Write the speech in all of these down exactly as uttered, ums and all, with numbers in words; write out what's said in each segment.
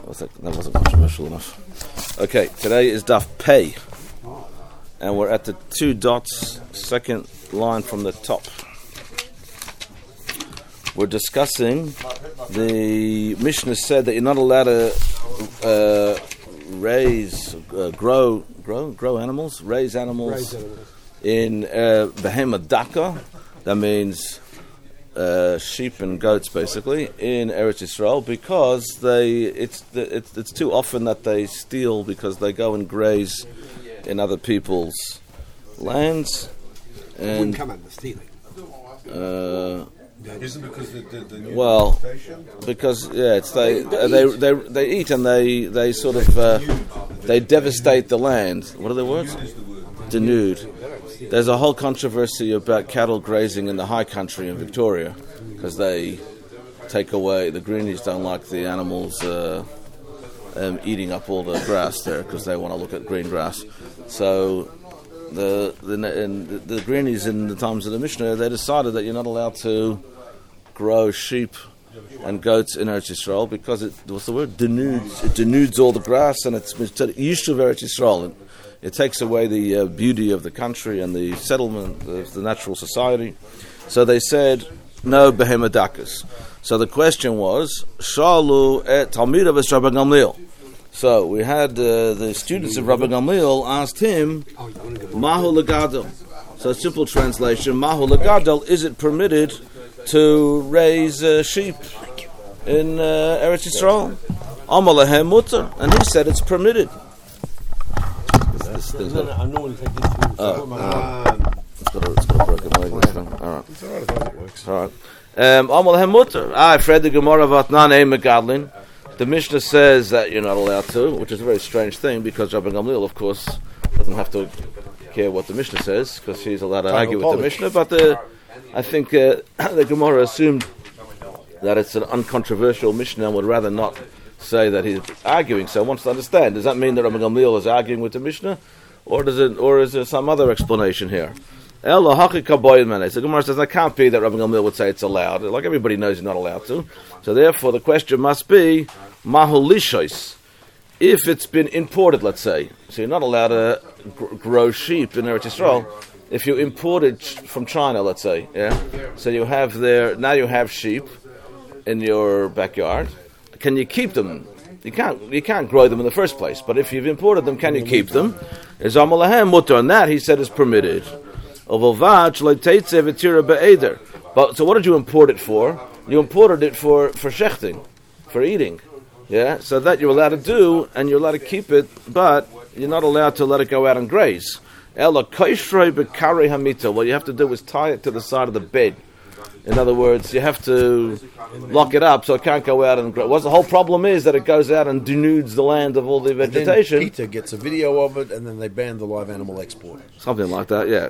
That wasn't controversial enough. Okay, today is Daf Pei, and we're at the two dots, second line from the top. We're discussing the Mishnah said that you're not allowed to uh, raise, uh, grow, grow, grow animals, raise animals, raise animals. in uh, Behema Daka. That means uh, sheep and goats, basically, in Eretz Yisrael, because they it's, it's it's too often that they steal because they go and graze in other people's lands. And it wouldn't come under stealing. Uh, Isn't it because the, the, the new well, because yeah, it's they uh, they they they eat and they they sort of uh, they devastate the land. What are the words? Denude. There's a whole controversy about cattle grazing in the high country in Victoria because they take away, the greenies don't like the animals uh, um, eating up all the grass there because they want to look at green grass. So the the, in the the greenies in the times of the Mishnah, they decided that you're not allowed to grow sheep and goats in Eretz Yisrael because it, what's the word? Denudes. It denudes all the grass and it's Yishuv Eretz Yisrael. It takes away the uh, beauty of the country and the settlement, the, the natural society. So they said, no behema dakas. So the question was, Shalu et Talmid of Rabbi Gamliel. So we had uh, the students of Rabbi Gamliel asked him, Mahu legadol. So simple translation, Mahu legadol, is it permitted to raise uh, sheep in uh, Eretz Yisrael? Amalehem mutter. And he said it's permitted. This thing's no, no, I normally take this through. Oh, uh, it's got a, it's got a broken leg. All right. It's all right as long as it works. All right. Um, Amalehem mutter. I read the Gemara Vatnan Ein Megadlin. The Mishnah says that you're not allowed to, which is a very strange thing because Rabbi Gamliel, of course, doesn't have to care what the Mishnah says because he's allowed to argue with the Mishnah. But uh, I think uh, the Gemara assumed that it's an uncontroversial Mishnah and would rather not say that he's arguing. So wants to understand, does that mean that Rabbi Gamliel is arguing with the Mishnah, or does it, or is there some other explanation here? So the Gemara says that can't be that Rabbi Gamliel would say it's allowed. Like everybody knows, he's not allowed to. So therefore, the question must be mahulishos. If it's been imported, let's say, so you're not allowed to gr- grow sheep in Eretz Yisrael. If you import it from China, let's say, yeah. So you have there now you have sheep in your backyard. Can you keep them? You can't. You can't grow them in the first place. But if you've imported them, can you keep them? Is amalahem mutter, and that he said is permitted. But so, what did you import it for? You imported it for for shechting, for eating. Yeah. So that you're allowed to do, and you're allowed to keep it, but you're not allowed to let it go out and graze. Well, you have to do is tie it to the side of the bed. In other words, you have to lock it up so it can't go out and grow. What's the whole problem is that it goes out and denudes the land of all the vegetation. And then Peter gets a video of it, and then they ban the live animal export. Something like that, yeah.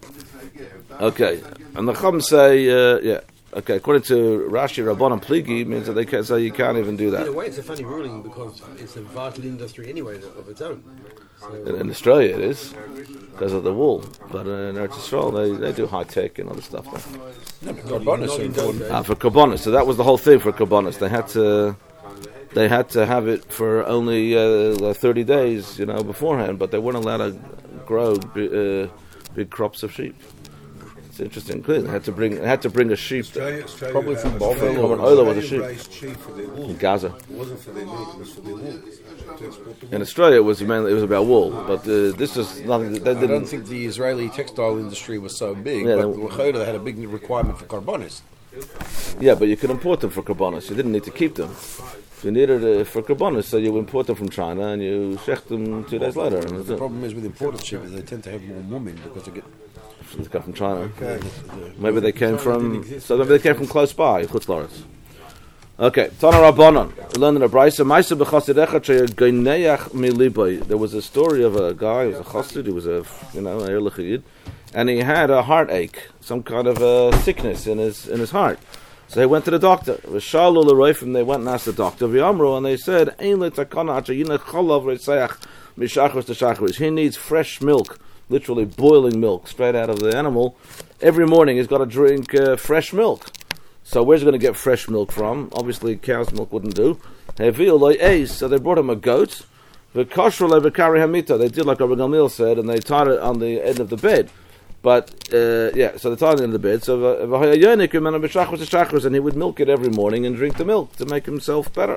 Okay, and the Chum say, uh, yeah. Okay, according to Rashi, Rabbanan Pligi means that they can say you can't even do that. In a way, it's a funny ruling because it's a vital industry anyway of its own. So in, in Australia, it is because of the wool, but in Eretz Yisrael, they, they do high tech and other stuff. No, but Karbonis are important. Ah, for Karbonis, so that was the whole thing for Karbonis. They had to, they had to have it for only uh, thirty days, you know, beforehand, but they weren't allowed to grow uh, big crops of sheep. It's interesting. Clearly, they had to bring they had to bring a sheep, Australia, Australia probably from Bothell or or an Ola with a sheep sheep for their wool. in Gaza. It wasn't for their meat; it was for their wool. In Australia, it was mainly it was about wool, but uh, this was nothing. They I didn't. don't think the Israeli textile industry was so big, Yeah, but they, they had a big requirement for Karbonis. Yeah, but you could import them for Karbonis. You didn't need to keep them. You needed it for Karbonis, so you import them from China and you shecht them two days later. And The problem is with imported sheep is they tend to have more mumin because they get. They come from China. Okay. Maybe they came from. So maybe they came from close by, Chutz La'aretz. Okay, Tana Rabbanon. We learned in a brayso. Ma'aseh b'chasidecha she'goneach miliboy. There was a story of a guy. He was a chassid. He was a you know a ehrlich yid, and he had a heartache, some kind of a sickness in his in his heart. So he went to the doctor. V'shalu l'roifim. They went and asked the doctor. V'yamru, and they said, "Ein le'takana achayina chalav reisayach mishachos t'shachris." He needs fresh milk. Literally boiling milk straight out of the animal. Every morning he's got to drink uh, fresh milk. So where's he going to get fresh milk from? Obviously, cow's milk wouldn't do. So they brought him a goat. They did like Rabbi Gamliel said, and they tied it on the end of the bed. But, uh, yeah, so they tied it in the bed. So, and he would milk it every morning and drink the milk to make himself better.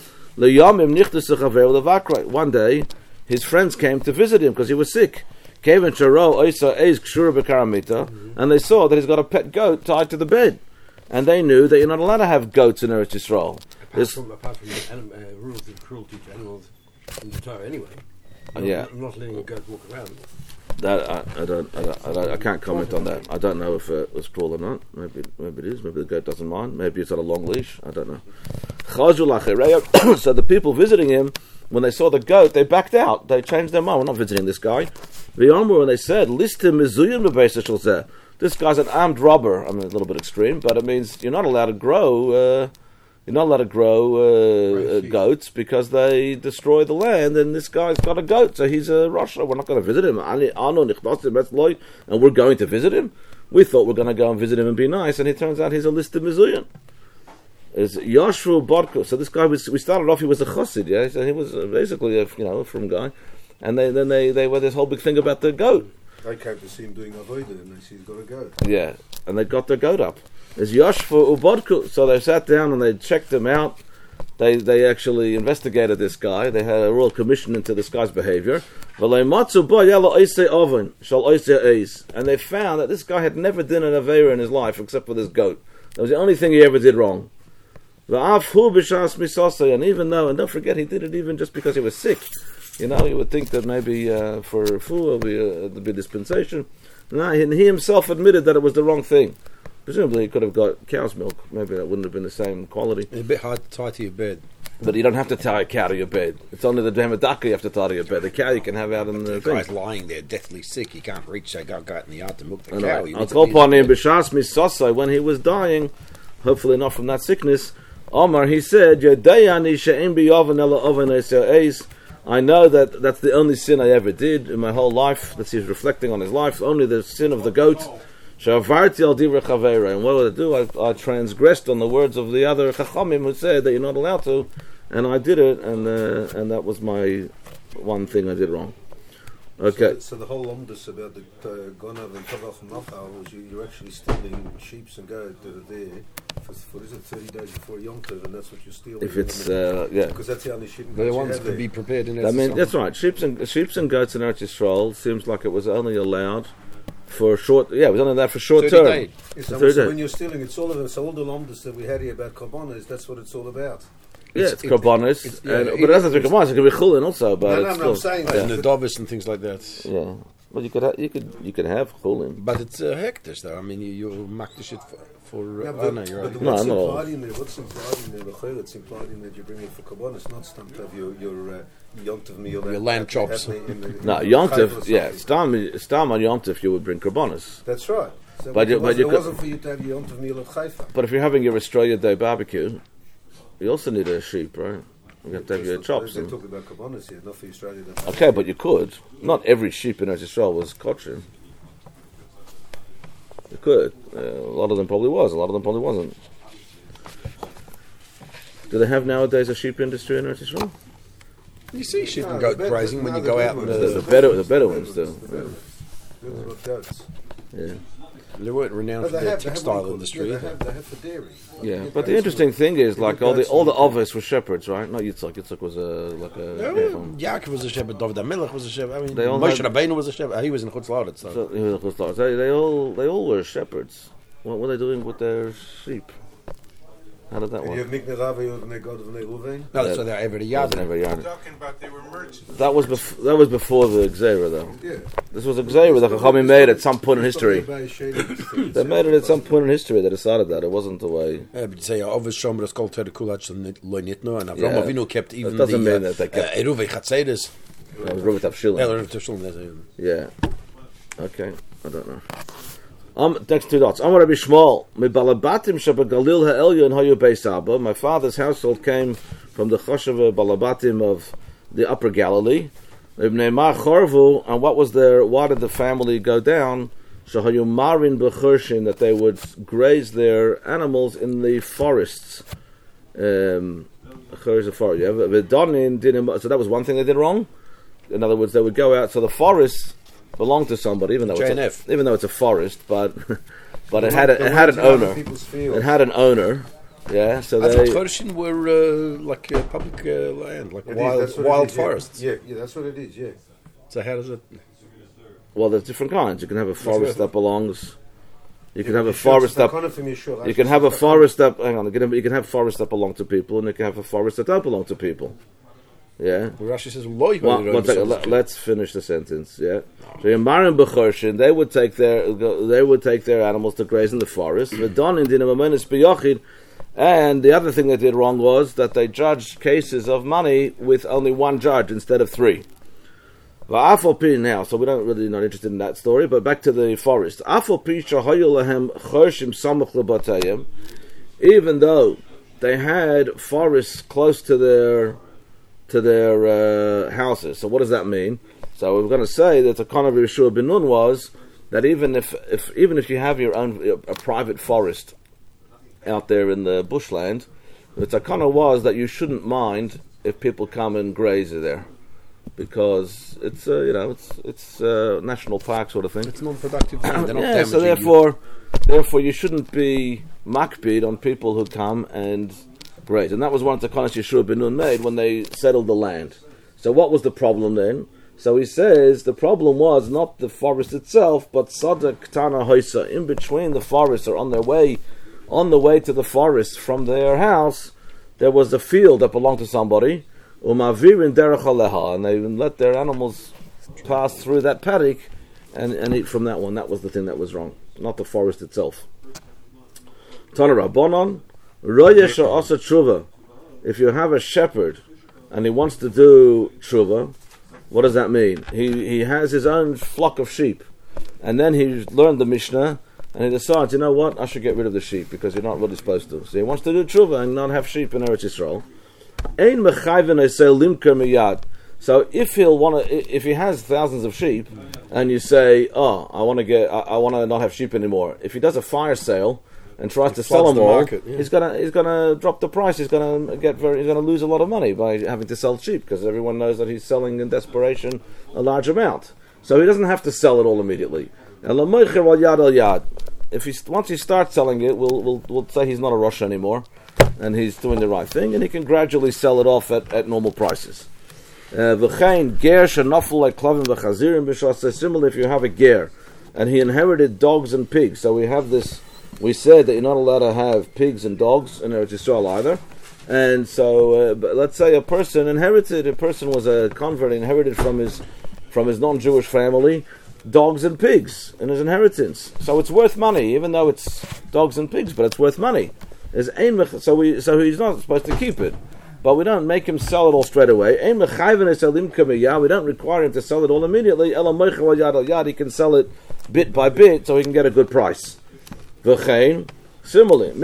One day, his friends came to visit him because he was sick. And they saw that he's got a pet goat tied to the bed. And they knew that you're not allowed to have goats in Eretz Yisrael. Apart from, apart from the anim- uh, rules of cruelty to animals in the Torah anyway. Not, yeah. not letting a goat walk around. That I, I, don't, I, don't, I don't. I can't comment on that. I don't know if uh, it was cruel or not. Maybe, maybe it is. Maybe the goat doesn't mind. Maybe it's on a long leash. I don't know. So the people visiting him, when they saw the goat, they backed out. They changed their mind. We're not visiting this guy. And they said, "List him mizuyim." This guy's an armed robber. I mean, a little bit extreme, but it means you're not allowed to grow. Uh, you're not allowed to grow uh, uh, goats because they destroy the land. And this guy's got a goat, so he's a Russia. We're not going to visit him, and we're going to visit him. We thought we're going to go and visit him and be nice, and it turns out he's a listed mizuyan. Is Yoshua Bodko. So this guy was. We started off. He was a chassid. Yeah, so he was uh, basically a you know a from guy, and they, then they they were this whole big thing about the goat. They came to see him doing avodah, and they see he's got a goat. Yeah, and they got their goat up. There's Yoshua Ubodku. So they sat down and they checked him out. They they actually investigated this guy. They had a royal commission into this guy's behavior. And they found that this guy had never done an aveira in his life except for this goat. That was the only thing he ever did wrong. And even though, and don't forget, he did it even just because he was sick. You know, you would think that maybe uh, for food there would be dispensation. No, and he himself admitted that it was the wrong thing. Presumably he could have got cow's milk. Maybe that wouldn't have been the same quality. It's a bit hard to tie to your bed. But you don't have to tie a cow to your bed. It's only the Demadaka you have to tie to your bed. The cow you can have out in the, the thing. guy's lying there, deathly sick. He can't reach. They got out in the yard to milk the cow. Right. I'll call upon him, B'shas Misosai, when he was dying, hopefully not from that sickness, Omar, he said, I know that that's the only sin I ever did in my whole life. That he's reflecting on his life. Only the sin of the goat. And what would I do? I, I transgressed on the words of the other Chachamim who said that you're not allowed to. And I did it, and uh, and that was my one thing I did wrong. Okay. So, so the whole omdus about the uh, Gonav and Tavach and Machal was you, you're actually stealing sheep and goats that are there for, for is it thirty days before Yom Tov, and that's what you're stealing. If it's uh, yeah, because that's the only sheep and the goats ones you could have be there. prepared in. I mean, that's right. Sheep and sheep and goats in Eretz Yisrael seems like it was only allowed for short. Yeah, it was only allowed for short term. Days. Yes, so, so when you're stealing, it's all of it. So all the omdus that we had here about korbanos, that's what it's all about. Yeah, it's, it's korbanos, yeah, but it doesn't be korbanos. It can be chulin also. But no, no, it's no, still, I'm saying and the dovis and things like that. Yeah, well, you could ha- you could you could have chulin, but it's uh, hectic though. I mean, you you make the shit for. for yeah, uh, but, oh, no, you're but right. what's no, implied in there? What's implied in there? The it's implied in that you bring it for korbanos, not stamped of your your uh, yontiv meal. Your lamb chops. In the, in the, no, in yontiv. Yeah, stam stam on yontiv you would bring korbanos. That's right. So but it, you, was, but you it could, wasn't for you to have your yontiv meal at Haifa. But if you're having your Australia Day barbecue, you also need a sheep, right? You have to have your chops. They're talking about korbanos here, not for Australia. Okay, but you could. Not every sheep in Israel was kosher. You could. Uh, a lot of them probably was. A lot of them probably wasn't. Do they have nowadays a sheep industry in Israel? You see sheep No, and goat the bed- grazing when no, you the go bed out. ones. And, The, uh, the better, the better ones do. Those goats. Yeah. they weren't renowned But for they their have, they have textile one called- industry. Yeah, they either. have, they have for dairy. Yeah, Like, but the goats interesting and- thing is, like all the goats all the and- Avos were shepherds, right? Not Yitzchak. Yitzchak was a like a. Yeah, Yaakov was a shepherd. David HaMelech was a shepherd. I mean, They all Moshe had- Rabbeinu was a shepherd. He was in Chutz La'aretz. So. So, they, they all they all were shepherds. What were they doing with their sheep? How did that And you work? have Mikne Rava, you have Mikne God of Mikne Ruvain. No, that's why they're every yard. Wasn't every yard. Talking about they were merchants. That was bef- that was before the Gzeira, though. Yeah. This was a Gzeira that Chachamim made at some point in history. They They made it at some point in history. They decided that it wasn't the way. Yeah, but you say, Ovis Shomer is called Tere Kulach Lo Nitno, and Avram Yeah. Avinu kept even doesn't the mean that they kept- uh, Eruve Chatzedes. That was Robert Avshilin. Yeah, Eruve Tashulin. Yeah. Okay. I don't know. Um, next two dots. Amar Rabbi Shmuel, mi balabatim sheba Galil ha'elyon hayu beis Abba. My father's household came from the Choshev balabatim of the Upper Galilee. Ibnei Ma Chorvu, and what was their? Why did the family go down? Shahayu Marin B'Churshin, that they would graze their animals in the forests. Um, Chur's a forest. Yeah, V'Donin didn't. So that was one thing they did wrong. In other words, they would go out. So the forests belonged to somebody, even though J it's N a, F. even though it's a forest, but but it had a, it had an owner. It had an owner. Yeah, so I they. thought Chorshin were uh, like uh, public uh, land, like It is, wild that's what it wild is, yeah. forests. Yeah, yeah, that's what it is. Yeah. So how does it? Well, there's different kinds. You can have a forest right. that belongs. You can have a You should- forest that. kind of thing you should. You can have a forest that. Hang on. You can have, you can have forests that belong to people, and you can have a forest that don't belong to people. Yeah. Well, Rashi says, "Lo One, one second, let, let's finish the sentence. Yeah. So Yamarim B'Churshin, they would take their they would take their animals to graze in the forest. V'Donin Dinam Amenes B'Yochid, and the other thing they did wrong was that they judged cases of money with only one judge instead of three. V'Afal Pi now, so we don't really not interested in that story. But back to the forest. Afal Pi Shahayu Lahem Churshim Samach L'Batayim, even though they had forests close to their to their uh, houses. So what does that mean? So we're going to say that the Kana of Yeshua ben Nun was that even if, if even if you have your own a private forest out there in the bushland, the Takana was that you shouldn't mind if people come and graze there, because it's uh, you know it's it's uh, national park sort of thing. It's non-productive. They're not Yeah, so damaging therefore, therefore you shouldn't be makbid on people who come and graze, and that was one of the Takanas Yeshua ben Nun made when they settled the land. So what was the problem then? So he says the problem was not the forest itself, but Sada Ktana Hoisa, in between the forest or on their way, on the way to the forest from their house, there was a field that belonged to somebody, Umavirin Derech Aleha, and they let their animals pass through that paddock and, and eat from that one. That was the thing that was wrong, not the forest itself. Tana Rabbanon, Royesh Asa Tshuva. If you have a shepherd and he wants to do Tshuva, what does that mean? He he has his own flock of sheep, and then he's learned the Mishnah, and he decides, you know what, I should get rid of the sheep because you're not really supposed to. So he wants to do tshuva and not have sheep in Eretz Yisrael. Ein mechayven esel limker miyad. So if he'll want to, if he has thousands of sheep, and you say, oh, I want to get, I, I want to not have sheep anymore. If he does a fire sale and tries to sell them the all, market, yeah. he's gonna he's gonna drop the price. He's gonna get very, he's gonna lose a lot of money by having to sell sheep because everyone knows that he's selling in desperation a large amount. So he doesn't have to sell it all immediately. If he once he starts selling it, we'll we'll we'll say he's not a Rosh anymore, and he's doing the right thing, and he can gradually sell it off at, at normal prices. V'chein ger shenafel like klavim v'chazirim b'shas. Similar, if you have a ger, and he inherited dogs and pigs. So we have this. We said that you're not allowed to have pigs and dogs in Eretz Yisrael either. And so, uh, but let's say a person inherited. A person was a convert, inherited from his from his non-Jewish family dogs and pigs in his inheritance. So it's worth money, even though it's dogs and pigs, but it's worth money. So we so he's not supposed to keep it. But we don't make him sell it all straight away. We don't require him to sell it all immediately. He can sell it bit by bit so he can get a good price. Similarly,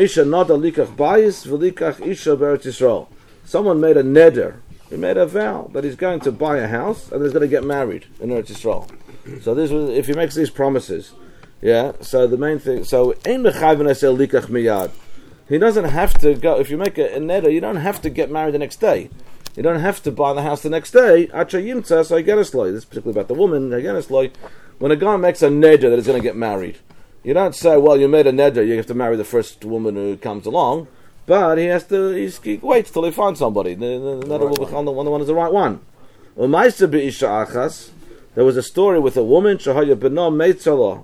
someone made a neder. He made a vow that he's going to buy a house and he's going to get married in Eretz Yisrael. So this was, if he makes these promises, yeah. So the main thing, so he doesn't have to go. If you make a, a neder, you don't have to get married the next day. You don't have to buy the house the next day. This is particularly about the woman. When a guy makes a neder that he's going to get married, you don't say, well, you made a neder, you have to marry the first woman who comes along, but he has to, he's, he waits till he finds somebody. The, the, the neder will become the one, the one is the right one. There was a story with a woman, that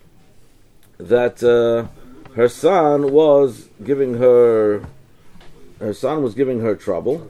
uh, her son was giving her, her son was giving her trouble.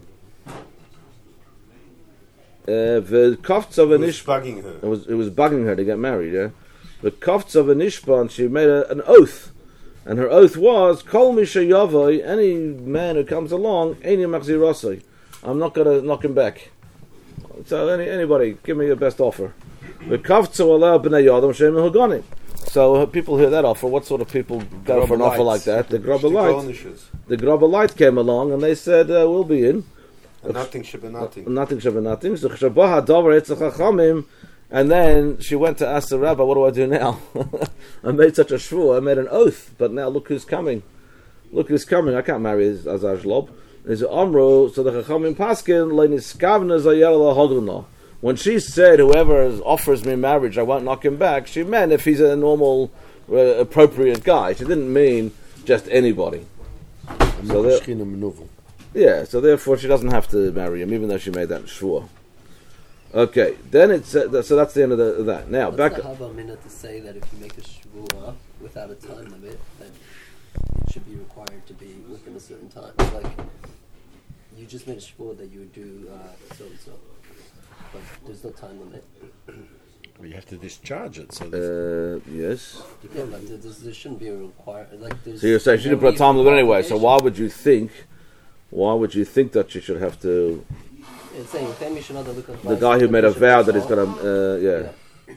Uh, the kofts of an ish, bugging her. It was it was bugging her to get married. Yeah, the kofts of an ishban. She made a, an oath, and her oath was kol misha yavoi. Any man who comes along, eini machzirosai. I'm not going to knock him back. So any anybody, give me your best offer. The kofts allow b'nei yadam shem huganim. So uh, people hear that offer. What sort of people go for an offer like that? The Grobelites. The Grobelite came along and they said, uh, "We'll be in." Nothing should be nothing. Nothing should be nothing. So Chshabah Hadavar Etzach Chachamim, And then she went to ask the rabbi, what do I do now? I made such a shvur, I made an oath, but now look who's coming. Look who's coming, I can't marry Azar Shlob. There's Amro, so the Chachamim Paskin, Leiniskavna Zayala Hogulno. When she said, whoever offers me marriage, I won't knock him back, she meant if he's a normal, uh, appropriate guy. She didn't mean just anybody. So there, yeah, so therefore she doesn't have to marry him, even though she made that shvur. Okay, then it's uh, so that's the end of, the, of that. Now What's back. The Haba minute to say that if you make a shvua without a time limit, then it should be required to be within a certain time. Like you just made a shvua that you would do uh, so and so, but there's no time limit. Well, you have to discharge it. So Uh, yes. Yeah, like there, there's- there shouldn't be a requirement. Like there's So you're saying she didn't put a time limit anyway. So why would you think? Why would you think that she should have to? It's saying "Femi Shanada look at The guy who made a vow that he's going to, uh, yeah.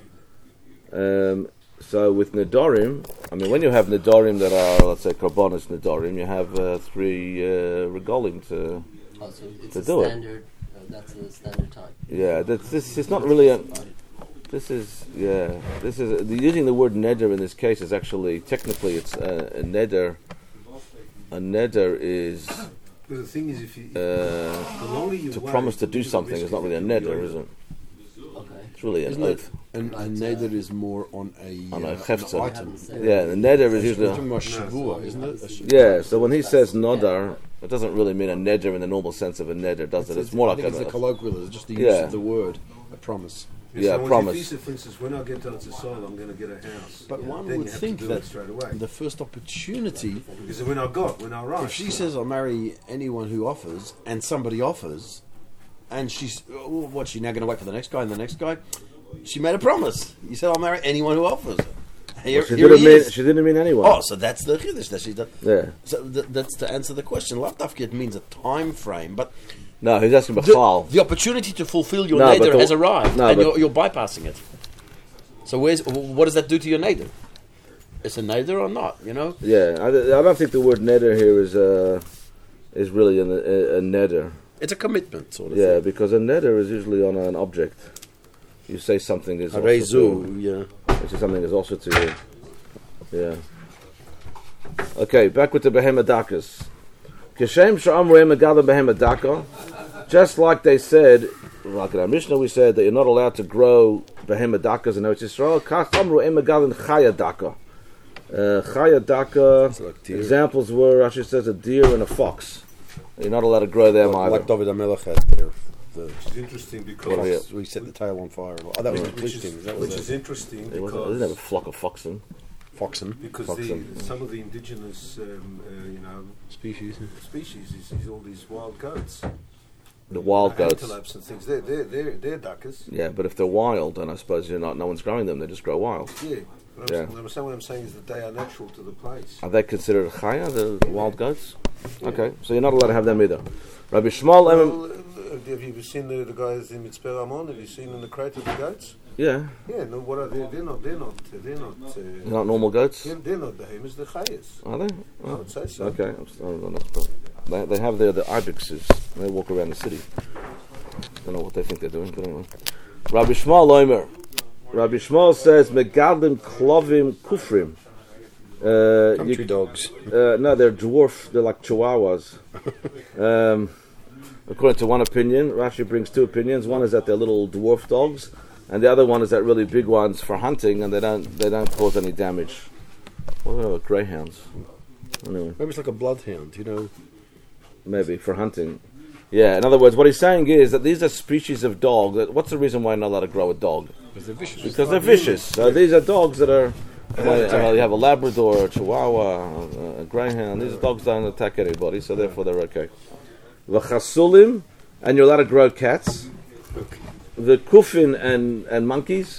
Um, so with Nidorim, I mean, when you have Nidorim that are, let's say, Karbonis Nidorim, you have uh, three uh, regolim to. Oh, so it's to a do it. standard. Uh, that's a standard time. Yeah, that's, this is not really a. This is yeah. This is the, using the word neder in this case is actually technically it's uh, a neder. A neder is But the thing is, if you, uh, the longer you to wait, promise to do the something. risk It's not really a that you'll neder, be is it? Okay. It's really an Isn't it? oath. And, and neder is more on a, On a uh, hefzer. an item. Yeah, the neder is We're usually. talking about shavua, isn't it? A sh- Yeah, so when he says nodar, it doesn't really mean a neder in the normal sense of a neder, does it? It's more I like think it's the a colloquial. It's just the use Yeah. of the word, a promise. yeah, so when promise. you visa, for instance, when I get to Tzisol, I'm going to get a house. But Yeah, one then would you have think to do that it straight away. the first opportunity, Because when I got, when I arrived, if she says I'll marry anyone who offers, and somebody offers, and she's, oh, what, she now going to wait for the next guy and the next guy? She made a promise. You said I'll marry anyone who offers. Here, Well, she here didn't he mean is. she didn't mean anyone. Oh, so that's the chiddush that she did. Yeah. So th- that's to answer the question. Lavdafka it means a time frame, but No, he's asking the, Bachal. the opportunity to fulfill your No, but neder the- has arrived, no, and but- you're, you're bypassing it. So where's what does that do to your neder? It's a neder or not? You know. Yeah, I, I don't think the word neder here is uh, is really a, a, a neder. It's a commitment, sort of. Yeah, because a neder is usually on an object. You say something is also Harezu, to, yeah. you say something is also to you. Yeah. Okay, back with the behemadakas. Kishem sha'amru emagada behemadaka. Just like they said, like in our Mishnah we said that you're not allowed to grow behemadakas in Eretz Yisrael. Kas amru emagada chayadaka. Uh, chayadaka. like deer. Examples were, Rashi says, a deer and a fox. You're not allowed to grow them Like, either. like David Amelech had there. The, Which is interesting because What are you- we set the tail on fire. Oh, that was the which police is, team. That which was is a interesting It wasn't, they didn't have a because flock of foxen. foxen because Foxen. the, some of the indigenous um, uh, you know species. species is, is all these wild goats, The wild You know, goats. antelopes and things. They're they're they're, they're duckers. Yeah, but if they're wild, then I suppose you're not. No one's growing them; they just grow wild. Yeah. But Yeah. I'm, what I'm saying, what I'm saying is that they are natural to the place. Are they considered chaya, the wild goats? Okay, so you're not allowed to have them either. Rabbi Shmuel, Emem- Well, uh, have you seen the, the guys in Mitzpeh Ramon? Have you seen in the crate of the goats? yeah, Yeah. No. What are they? They're not. They're not. They're not. Uh, they're not normal goats, they're, they're not behemoths. They're chayas. are they? I Oh, would say so. okay, I'm s- I don't know. They, they have their the ibexes. They walk around the city. Don't know what they think they're doing, but anyway. Rabbi Shmuel Loimer. Rabbi Shmuel says megadim klovim kufrim. Uh, Country you- dogs. Uh, no, they're dwarf. They're like chihuahuas. um, according to one opinion, Rashi brings two opinions. One is that they're little dwarf dogs, and the other one is that really big ones for hunting, and they don't they don't cause any damage. What about greyhounds? Anyway, Maybe it's like a bloodhound, you know. maybe for hunting. Yeah. In other words, what he's saying is that these are species of dog. That, what's the reason why you're not allowed to grow a dog? Because they're vicious. Because they're vicious. So these are dogs that are. Well, uh, you have a Labrador, a Chihuahua, a, a Greyhound. These dogs don't attack anybody, so therefore they're okay. V'chasulim, and you're allowed to grow cats. The kufin and, and monkeys.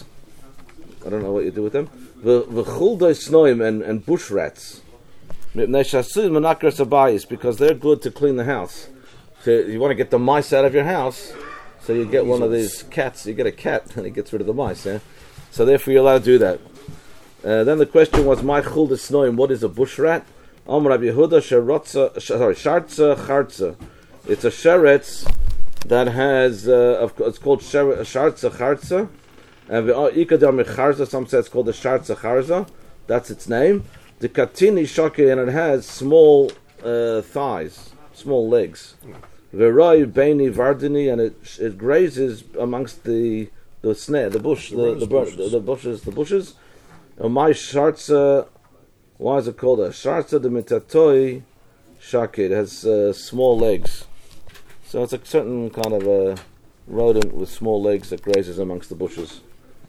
I don't know what you do with them. The v'chuldoi snoim and, and bush rats. Mipnei shasim menakras abayis, because they're good to clean the house. So you want to get the mice out of your house, so you get one of these cats. You get a cat, and it gets rid of the mice. Yeah? So therefore you're allowed to do that. Uh, then the question was, "My chul desnoim, what is a bush rat?" Amar Rabbi Yehuda sharotza, sorry, shartza chartza. It's a sheretz that has, uh, of, it's called sher- shartza chartza, And the Ikadam Charza, some say it's called the Sharza Charza. That's its name. The Katini Shaki, and it has small uh, thighs, small legs. Veroy Beini Vardini, and it it grazes amongst the the snare, the bush, the the, the, bushes. the, the bushes, the bushes. And my Sharza, why is it called a Sharza de Mitatoi Shaki? It has uh, small legs. So it's a certain kind of a rodent with small legs that grazes amongst the bushes.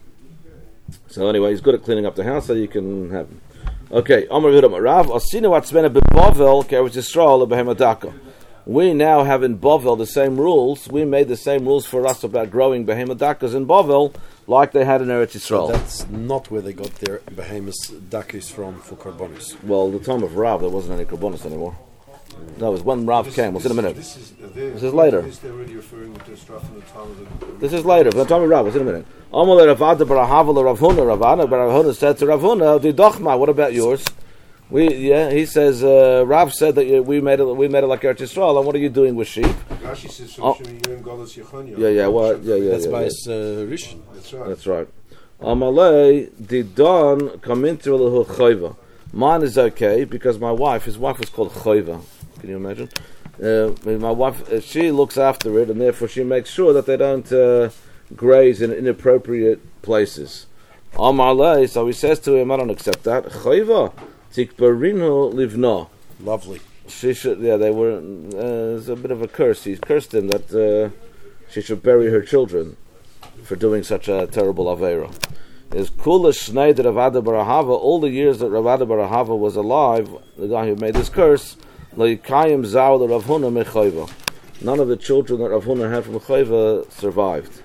So anyway, he's good at cleaning up the house, so you can have him. Okay, Amar Rav, Asinu Atzmena beBavel Keretz Yisrael leBehemadaka. We now have in Bavel the same rules. We made the same rules for us about growing behemadakas in Bavel, like they had in Eretz Yisrael. But that's not where they got their behemoth dakis from for karbonis. Well, the time of Rav, there wasn't any karbonis anymore. No, it was when Rav This- came. We'll see in a minute. This is, uh, This is later. This they're already referring to the stuff in the time of the. This is later. The time of Rav. We'll see in a minute. Amal Ravada Barahava Rav Huna. Ravana Rav Huna said to Rav Huna, "The Dochma. What about yours?" We yeah. He says uh, Rav said that uh, we made it. We made it like Eretz Yisrael. And what are you doing with sheep? Rashi says, Oh. Yeah, yeah, what? Yeah, yeah, That's yeah, by yeah. his uh, Rishon. That's right. That's right. Amalei Didon Kaminter Lehu Choiva. Mine is okay because my wife, his wife was called Choiva. Can you imagine? Uh, my wife, uh, she looks after it, and therefore she makes sure that they don't uh, graze in inappropriate places. Amalei, so he says to him, I don't accept that. Choiva Tikbarinu Livno. Lovely. She should, yeah, they were, uh, it's a bit of a curse. He cursed him that uh, she should bury her children for doing such a terrible Aveira. Is Kula Schneider Ravada Barahava, all the years that Ravada Barahava was alive, the guy who made this curse, Leikayim Zau the Rav Huna Mechayva. None of the children that Rav Huna had from Chayva survived.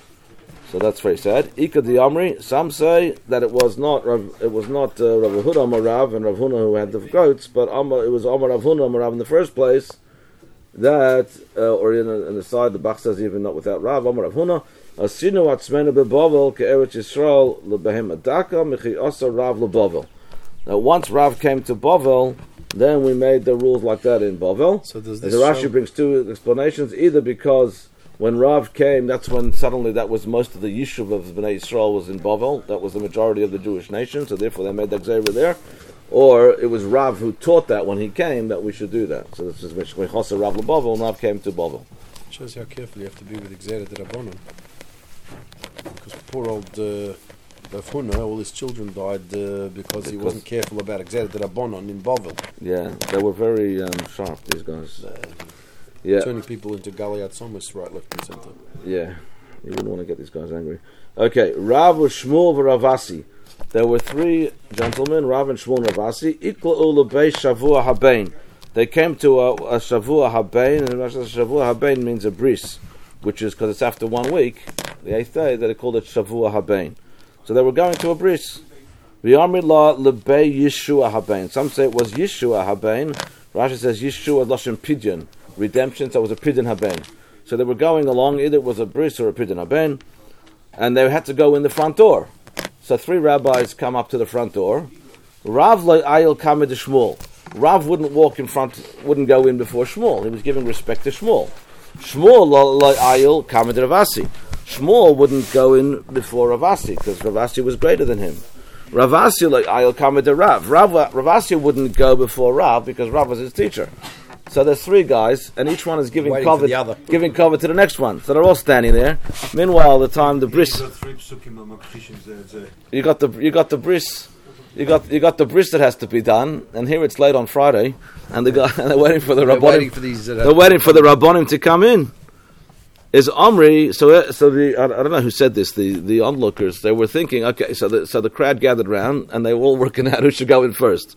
So that's very sad. Ika di Amri, some say that it was not Rav, it was not uh, Rav Huna Amar Rav and Rav Huna who had the goats, but Amar, it was Amar Rav Huna Amar Rav in the first place. That uh, or in, in the side the Bach says even not without Rav Amar Rav Huna. Asinu atzmenu beBavel keEretz Yisrael leBehemadaka michi asa Rav leBavel. Now once Rav came to Bavel, then we made the rules like that in Bavel. So does The this Rashi show- brings two explanations, either because when Rav came, that's when suddenly that was most of the Yishuv of Bnei Yisrael was in Bavel. That was the majority of the Jewish nation, so therefore they made the Gzeira there. Or it was Rav who taught that when he came that we should do that. So this is Mishchasa Rav LeBavel, and Rav came to Bavel. Shows how careful you have to be with Gzeira de Rabbanon. Because poor old uh, Rav Huna, all his children died uh, because, he Because- wasn't careful about Gzeira de Rabbanon in Bavel. Yeah, they were very um, sharp, these guys. Yeah, Turning people into Galiat Somas right, left and centre. yeah. You wouldn't want to get these guys angry. Okay, Rav Shmuel Ravasi. There were three gentlemen, Rav and Shmuel Ravasi. Ikla'u lebei Shavua Habein. They came to a, a Shavua Habein, and Shavua Habein means a bris, which is because it's after one week, the eighth day, that they called it Shavua Habein. So they were going to a bris. V'yamri la lebei Yeshua Habein. Some say it was Yeshua Habein. Rashi says Yeshua Lashon Pidyon, redemption. So it was a Pidyon Habein. So they were going along. Either it was a bris or a Pidyon Habein, and they had to go in the front door. So three rabbis come up to the front door. Rav le'ayil kamed Shmuel. Rav wouldn't walk in front, wouldn't go in before Shmuel. He was giving respect to Shmuel. Shmuel le'ayil kamed Ravasi. Shmuel wouldn't go in before Ravasi because Ravasi was greater than him. Ravasi le'ayil kamed Rav. Rav. Ravasi wouldn't go before Rav because Rav was his teacher. So there's three guys, and each one is giving Waiting for cover, the other. giving cover to the next one. So they're all standing there. Meanwhile, the time the bris. You've got three psukim on Makshishim there, there. You got the you got the bris, you got you got the bris that has to be done, and here it's late on Friday, and the guy and they're waiting for the They're rabbonim. waiting for these. Uh, They're waiting for the rabbonim to come in. Is Omri? So uh, so the I, I don't know who said this. The the onlookers they were thinking. Okay, so the so the crowd gathered round, and they were all working out who should go in first.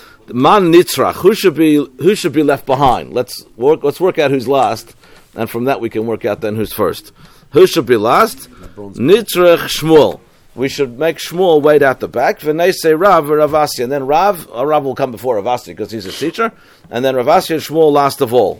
Man nitzrach, who should be who should be left behind? Let's work. Let's work out who's last, and from that we can work out then who's first. Who should be last? Nitzrach Shmuel. We should make Shmuel wait out the back. V'nei say Rav or Ravasi, and then Rav, or Rav will come before Ravasi because he's a teacher, and then Ravasi and Shmuel last of all.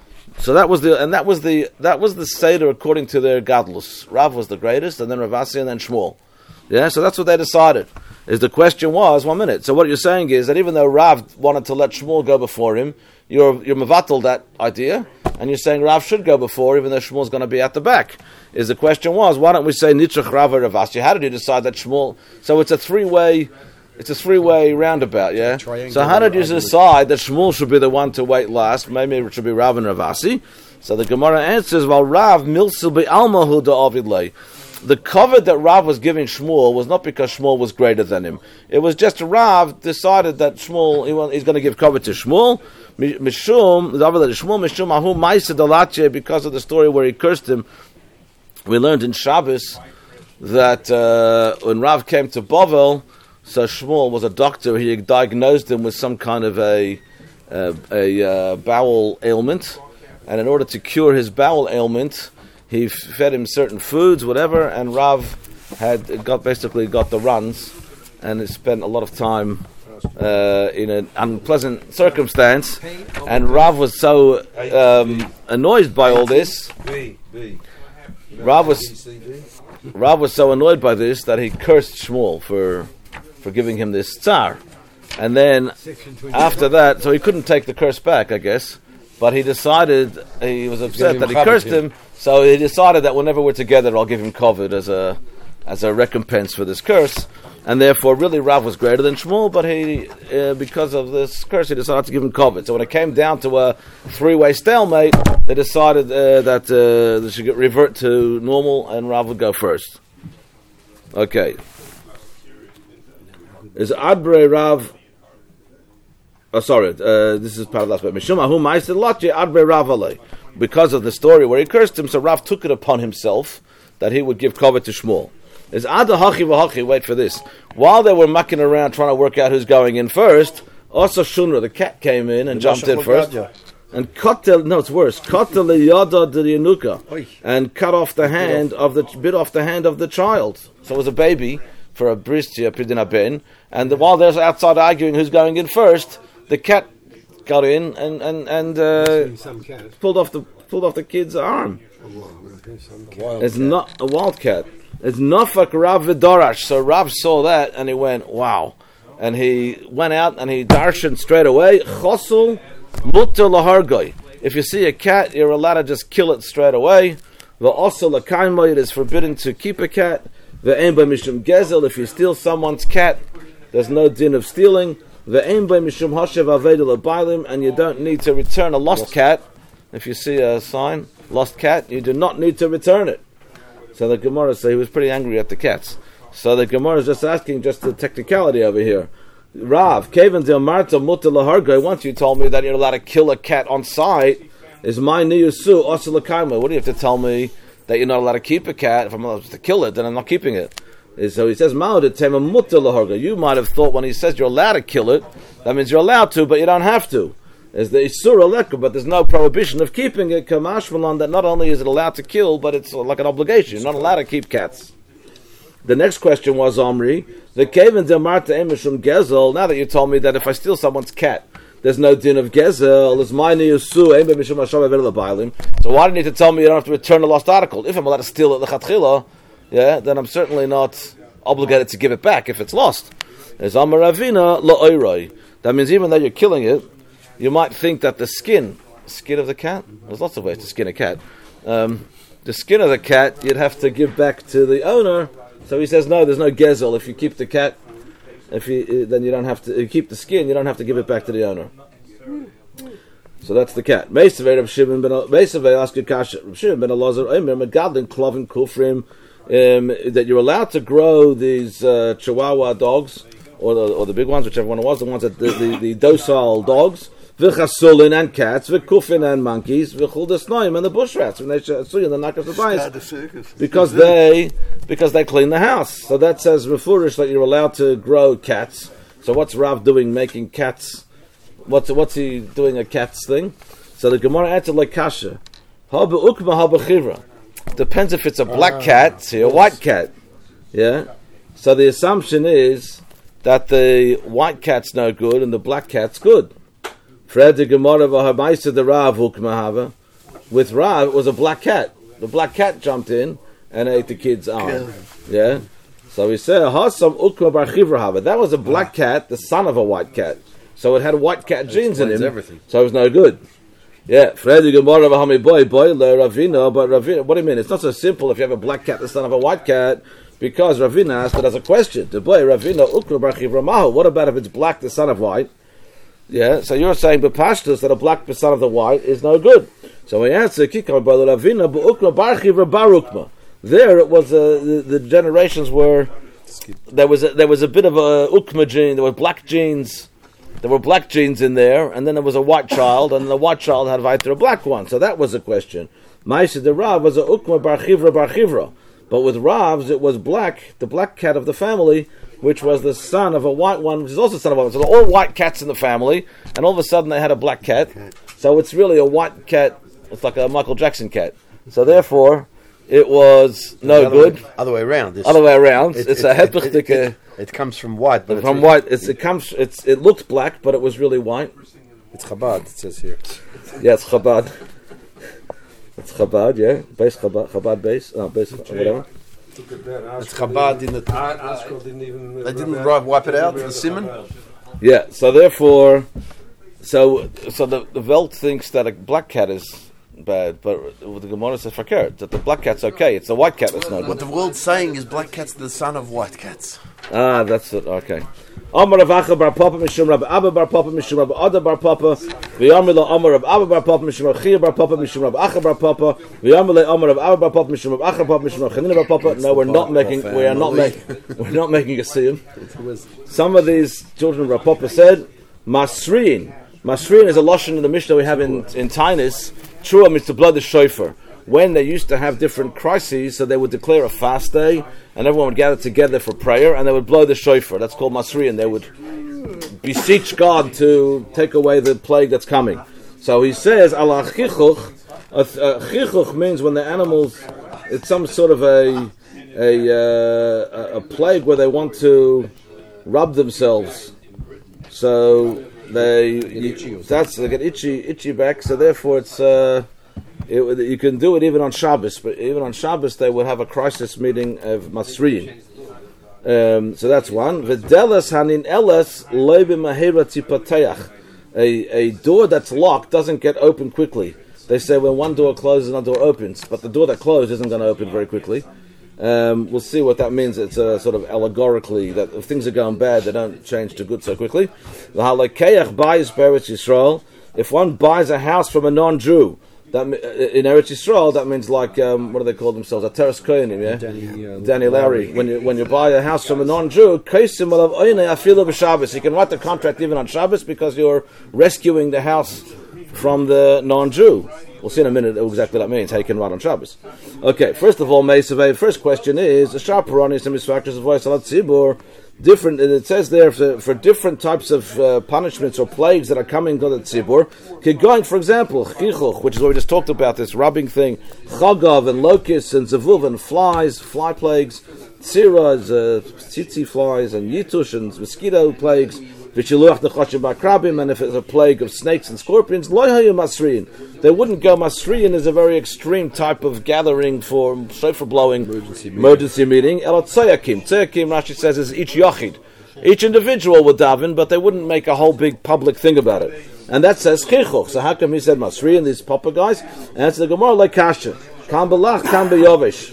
So that was the and that was the that was the seder according to their gadlus. Rav was the greatest, and then Ravasi, and then Shmuel. Yeah, so that's what they decided. Is the question was one minute. So what you're saying is that even though Rav wanted to let Shmuel go before him, you're you're mevatel that idea, and you're saying Rav should go before, even though Shmuel's going to be at the back. Is the question was, why don't we say Nitzrach Rav Ravasi? How did you decide that Shmuel? So it's a three-way, it's a three-way roundabout, yeah. So how did you decide that Shmuel should be the one to wait last? Maybe it should be Rav and Ravasi. So the Gemara answers, well, Rav milsil be almahu da avidlei. The covet that Rav was giving Shmuel was not because Shmuel was greater than him. It was just Rav decided that Shmuel, he want, he's going to give covet to Shmuel. Mishum, Shmuel Mishum ahu ma'aseh dalatche, because of the story where he cursed him. We learned in Shabbos that uh, when Rav came to Bovel, so Shmuel was a doctor. He diagnosed him with some kind of a uh, a uh, bowel ailment, and in order to cure his bowel ailment, he fed him certain foods, whatever, and Rav had got basically got the runs, and he spent a lot of time uh, in an unpleasant circumstance. And Rav was so um, annoyed by all this. Rav was Rav was so annoyed by this that he cursed Shmuel for for giving him this tsar. And then after that, so he couldn't take the curse back, I guess. But he decided, he was upset that he cursed him, so he decided that whenever we're together, I'll give him covet as a as a recompense for this curse. And therefore, really, Rav was greater than Shmuel, but he, uh, because of this curse, he decided to give him covet. So when it came down to a three-way stalemate, they decided uh, that uh, they should get, revert to normal, and Rav would go first. Okay. Is Adbre Rav... Oh, sorry, uh, this is part of the last bit. Mishumahu ma'aseh latche adbe Rav alei. Because of the story where he cursed him, so Rav took it upon himself that he would give covet to Shmuel. Is Ada hachi v'hachi, wait for this. While they were mucking around trying to work out who's going in first, also Shunra, the cat, came in and jumped in first. And cut the, no, it's worse, cut the liyada de yanuka, and cut off the hand of the, bit off the hand of the child. So it was a baby for a bristia pidina ben, and the, while they're outside arguing who's going in first, the cat got in and and and uh, pulled off the pulled off the kid's arm. It's not a wild cat. It's nafak Rav v'darash. So Rav saw that and he went, wow, and he went out and he darshan straight away. Chosul mutter lahargoi. If you see a cat, you're allowed to just kill it straight away. V'osel l'kaimoi, it is forbidden to keep a cat. V'ein by mishum gezel. If you steal someone's cat, there's no din of stealing. And you don't need to return a lost cat. If you see a sign, lost cat, you do not need to return it. So the Gemara says he was pretty angry at the cats. So the Gemara is just asking just the technicality over here. Rav, Kevan de Marta Muta Lahargo, once you told me that you're allowed to kill a cat on sight, is my niyusu osalakaima. What do you have to tell me that you're not allowed to keep a cat? If I'm allowed to kill it, then I'm not keeping it. So he says, you might have thought when he says you're allowed to kill it, that means you're allowed to, but you don't have to. Is the Isur Aleka, but there's no prohibition of keeping it, Kamashmalan, that not only is it allowed to kill, but it's like an obligation. You're not allowed to keep cats. The next question was, Omri, the Kaven de Marta Emishum Gezel, now that you told me that if I steal someone's cat, there's no din of Gezel, is my Niyusu, so why do you need to tell me you don't have to return the lost article? If I'm allowed to steal it, Lechatchila, yeah, then I'm certainly not obligated to give it back if it's lost. As Amaravina la'oiroi. That means even though you're killing it, you might think that the skin, skin of the cat, there's lots of ways to skin a cat. Um, the skin of the cat, you'd have to give back to the owner. So he says, no, there's no gezel. If you keep the cat, if you then you don't have to if you keep the skin, you don't have to give it back to the owner. So that's the cat. Meisavei Rav Shimon ben Meisavei asked Kasha Rav Shimon ben Elazar Omer Megadlin Klovin Kufrim. Um, that you're allowed to grow these uh, Chihuahua dogs, or the, or the big ones, whichever one it was, the ones that the, the, the docile dogs, v'chasulin and cats, v'kufin and monkeys, v'chuldasnoim and the bush rats, and they the nakas the because they because they clean the house. So that says refurish that you're allowed to grow cats. So what's Rav doing, making cats? What's what's he doing a cat's thing? So the Gemara answered like kasha, haba ukma haba chivra. Depends if it's a black uh, cat, see, a white cat. Yeah? So the assumption is that the white cat's no good and the black cat's good. Fred the Gemara v'hamaisa the Rav hukmahava. With Rav, it was a black cat. The black cat jumped in and ate the kid's arm. Yeah? So he said, Hasam ukma bar chivrahava. That was a black cat, the son of a white cat. So it had white cat genes in him. Everything. So it was no good. Yeah, Freddy Gemara Bahami boy boy le Ravina, but Ravina. What do you mean? It's not so simple if you have a black cat, the son of a white cat, because Ravina asked it as a question. The boy Ravina Ukra Barchiv Ramahu. What about if it's black, the son of white? Yeah, so you're saying Bepashtus that a black the son of the white is no good. So we answer Kikar by Ravina Ukra Barchiv Barukma. There it was uh, the, the generations were there was a, there was a bit of a Ukma gene. There were black genes. There were black genes in there, and then there was a white child, and the white child had weiter a black one. So that was a question. Ma'aseh the Rav was a Ukma bar Chivra bar Chivra. But with Rav's, it was black, the black cat of the family, which was the son of a white one, which is also the son of a white one. So there were all white cats in the family, and all of a sudden they had a black cat. So it's really a white cat. It's like a Michael Jackson cat. So therefore, it was no other good. Way, other way around. It's, other way around. It, it's it, a it, hepech. it, it, it comes from white, but from it's white. It's, it comes. It's it looked black, but it was really white. It's Chabad. It says here. Yeah, it's Chabad. It's Chabad. Yeah, base Chabad. Chabad base. Oh, base whatever. It's Chabad in the. Askell didn't even. They didn't right, wipe it out. The simon. Yeah. So therefore, so so the the Welt thinks that a black cat is bad, but the Gemara says fakir that the black cat's okay. It's the white cat that's not good. What the world's saying is black cat's the son of white cats. Ah, that's it. Okay. Amar Rav Acha bar Papa mishum Rav Abba bar Papa mishum Rav Ada bar Papa v'yamile Amar Rav Abba bar Papa mishum Rav Chia bar Papa mishum Rav Acha bar Papa v'yamile Amar Rav Abba bar Papa mishum Rav Acha bar Papa mishum Rav Chanina bar Papa. No, we're not making. We are not making. We're not making a siyum. Some of these children of Rav Papa said Masrin. Masrin is a lashon in the Mishnah we have in in Tainus. Trua means to blow the shofar. When they used to have different crises, so they would declare a fast day, and everyone would gather together for prayer, and they would blow the shofar. That's called Masri, and they would beseech God to take away the plague that's coming. So he says, Allah chichuch. Chichuch means when the animals, it's some sort of a a, uh, a plague where they want to rub themselves. So they you, that's they get itchy itchy back. So therefore, it's. Uh, It, you can do it even on Shabbos, but even on Shabbos they would have a crisis meeting of Masriyin. Um, so that's one. V'delas hanin elas loy b'mahera tipateach. A a door that's locked doesn't get open quickly. They say when one door closes, another door opens, but the door that closed isn't going to open very quickly. Um, we'll see what that means. It's uh, sort of allegorically that if things are going bad, they don't change to good so quickly. V'halakeach buys Eretz Yisrael. If one buys a house from a non-Jew. That in Eretz Yisrael, that means like um, what do they call themselves? A Teres Kohanim, yeah. Danny, uh, Danny Larry. When you when you buy a house from a non-Jew, kaisim alav oyne afilu b'Shabbos. You can write the contract even on Shabbos because you're rescuing the house from the non-Jew. We'll see in a minute exactly what that means. How you can write on Shabbos. Okay. First of all, Meisavei. First question is the Sharparoni some misfactors of voice alat tzibur. Different, it says there for, for different types of uh, punishments or plagues that are coming to the tzibur. Going, for example, chichuch, which is what we just talked about, this rubbing thing, chagav and locusts and zavuv and flies, fly plagues, tziras, uh, tzitzi flies and yitush and mosquito plagues, v'shiluach nechashim b'akrabim, and if it's a plague of snakes and scorpions, lo hayu masriin. They wouldn't go. Masriin is a very extreme type of gathering for shofar blowing, emergency meeting. Emergency meeting. El tzayakim. Tzayakim, Rashi says, is each yachid. Each individual would daven, but they wouldn't make a whole big public thing about it. And that says chichuch. So how come he said Masriin, these papa guys? And it's the Gemara like kasha. Kam belach, kam beyovish.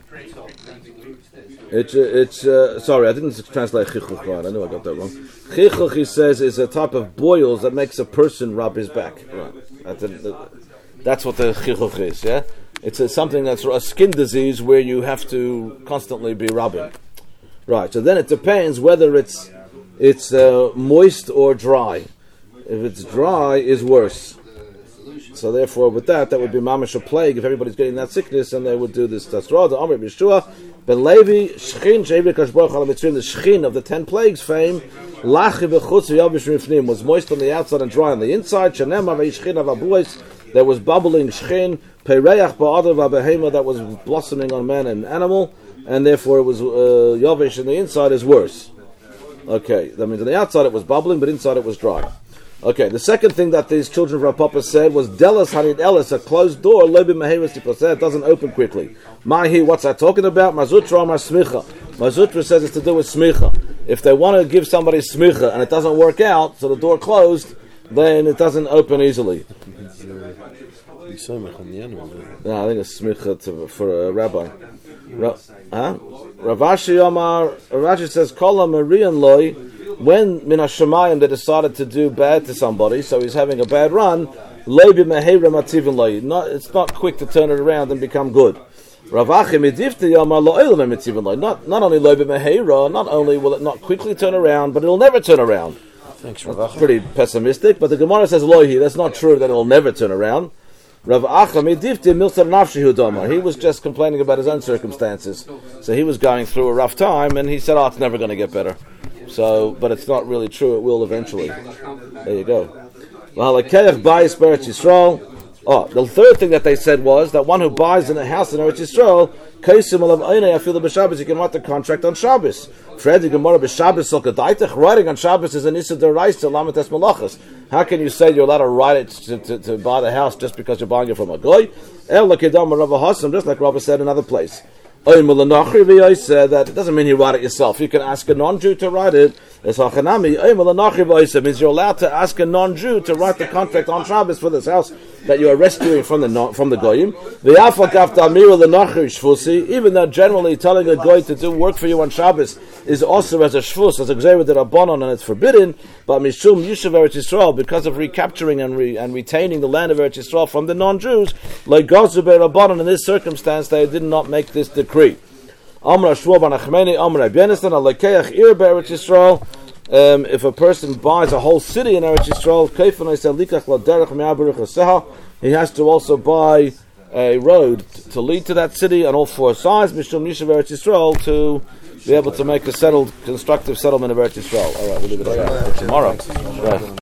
It's, uh, it's uh, sorry, I didn't translate chichuch right. I knew I got that wrong. Chichuch, he says, is a type of boils that makes a person rub his back. Right. That's, a, that's what the chichuch is, yeah? It's a, something that's a skin disease where you have to constantly be rubbing. Right, so then it depends whether it's it's uh, moist or dry. If it's dry, is worse. So therefore, with that, that would be mamash a plague if everybody's getting that sickness, and they would do this tasra. The Amr B'Yeshua ben Levi shchin she'ivli kadosh baruch hu mitzvim. The shchin of the ten plagues fame lachi b'chutz v'yavish mifnim was moist on the outside and dry on the inside. Shenema v'yishchin avabuos. There was bubbling shchin peireach ba'adav v'behema that was blossoming on man and animal, and therefore it was uh, yavish, and the inside is worse. Okay, that means on the outside it was bubbling, but inside it was dry. Okay, the second thing that these children of Rav Papa said was Delas Harid Elis, a closed door, Lobi Meheres Tipaseh, it doesn't open quickly. Mahi, what's that talking about? Mazutra Amar Smicha. Mazutra says it's to do with Smicha. If they want to give somebody Smicha and it doesn't work out, so the door closed, then it doesn't open easily. Be somech on the animal. No, I think it's smicha to, for a rabbi. Ra, huh? Rav Ashi Omar, Rav Ashi says, Kol Marian loy, when Min HaShamayim they decided to do bad to somebody, so he's having a bad run, loy b'meheira mativin loy. Not, it's not quick to turn it around and become good. Rav Achi Midifti Omar lo olam mativin loy. Not not only loy b'meheira, not only will it not quickly turn around, but it'll never turn around. Thanks, Rav That's pretty pessimistic, but the Gemara says lohi. That's not true that it'll never turn around. Rav Acha Midifti Milsar Nafshi Hudamar. He was just complaining about his own circumstances, so he was going through a rough time, and he said, "Oh, it's never going to get better." So, but it's not really true. It will eventually. There you go. Well, oh, the third thing that they said was that one who buys in a house in Eretz Yisrael, you can write the contract on Shabbos. Writing on Shabbos is an Issa D'Oraisa Lamites Malachas. How can you say you're allowed to write it to, to, to buy the house just because you're buying it from a goy? Just like Rabbi said in another place. That it doesn't mean you write it yourself. You can ask a non-Jew to write it. It means you're allowed to ask a non-Jew to write the contract on Shabbos for this house that you are rescuing from the from the goyim. Even though generally telling a goy to do work for you on Shabbos is also as a shvus, as a gzeira d'Rabbanan, and it's forbidden. But mishum yishuv Eretz Yisrael, because of recapturing and re, and retaining the land of Eretz Yisrael from the non-Jews, like gazu be'Rabbanan, in this circumstance they did not make this decree. Amra Shmuel bar Nachmani, Amra Benistan, Alekeach Ir be'Eretz Yisrael. Um, if a person buys a whole city in Eretz Yisrael, he has to also buy a road to lead to that city on all four sides, Mishum Yishuv Eretz Yisrael, to be able to make a settled, constructive settlement of Eretz Yisrael. All right, we'll leave it there tomorrow. Right.